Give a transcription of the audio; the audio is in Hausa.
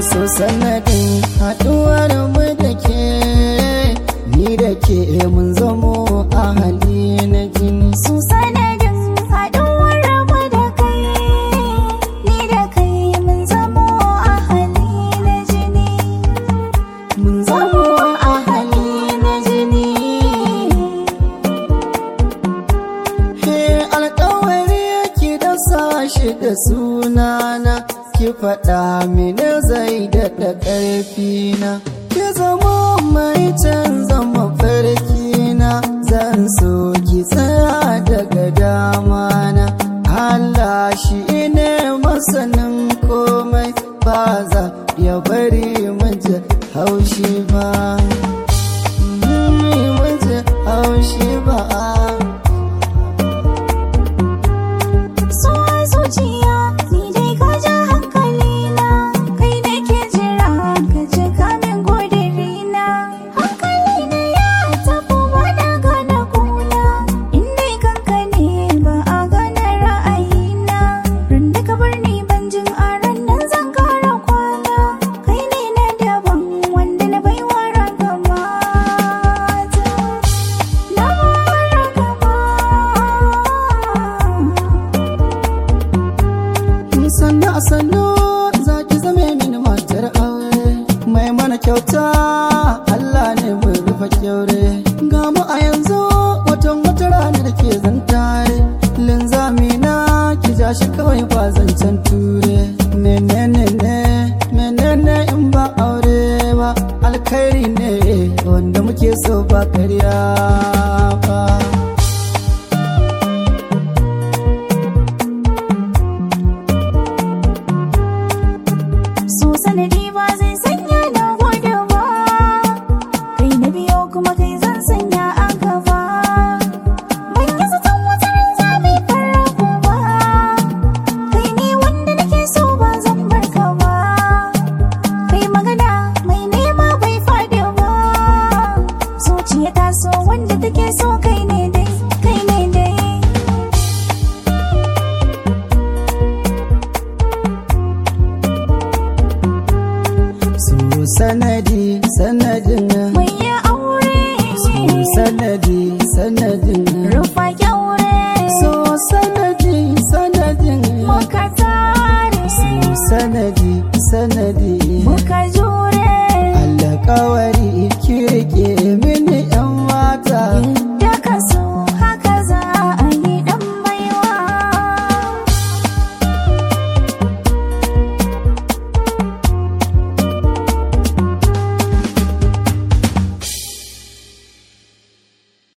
so sanadin haɗuwar mu da ke, ni da ke mun zamo ahali na jini. So sanadin haɗuwar mu da kai, ni da kai mun zamo ahali na jini. Mun zamo ahali na jini. He alƙawari ki da sashi da sunana, ki faɗa mini zai daɗa ƙarfina. Ki zama mai canza mafarkina, zan so ki tsaya daga damana. Allah shi ne masanin komai, ba za ya bari mun ji haushi ba. Mun ji haushi ba. So a zuciya ni dai ka ja hankalina, kai da ke jira ka ji kamin godirina. Hankalina ya tafi wani gana kuna, in dai kanka ne ba a gane ra'ayina. Ran da ka bar ni ban jin a ran nan zan kara kwana, kai ne na daban wanda na baiwa ragamata. Na ragamata. Sannu a sannu za ki zame mini matar aure, mai mana kyauta Allah ne mai rufa kyaure. Ga mu a yanzu watan wata rana da ke zantare, linzami na ki ja shi kawai ba zancen ture. Menene in ba aure ba, alkhairi ne wanda muke so ba karya ba. So sanadi ba zai sanya na gode ba, kai na biyo kuma kai zan sanya a gaba. Ban yi zaton wata ran za mai farrago ba, kai ne wanda nake so ba zan bar ka ba. Kai magana mai nema bai faɗi ba, zuciya ta so wanda take so kai ne dai, kai ne dai. So sanadin Mai ya aure so sanadin rufa kyaure, so sanadin muka tare, sanadi muka jure. alƙawari ki rike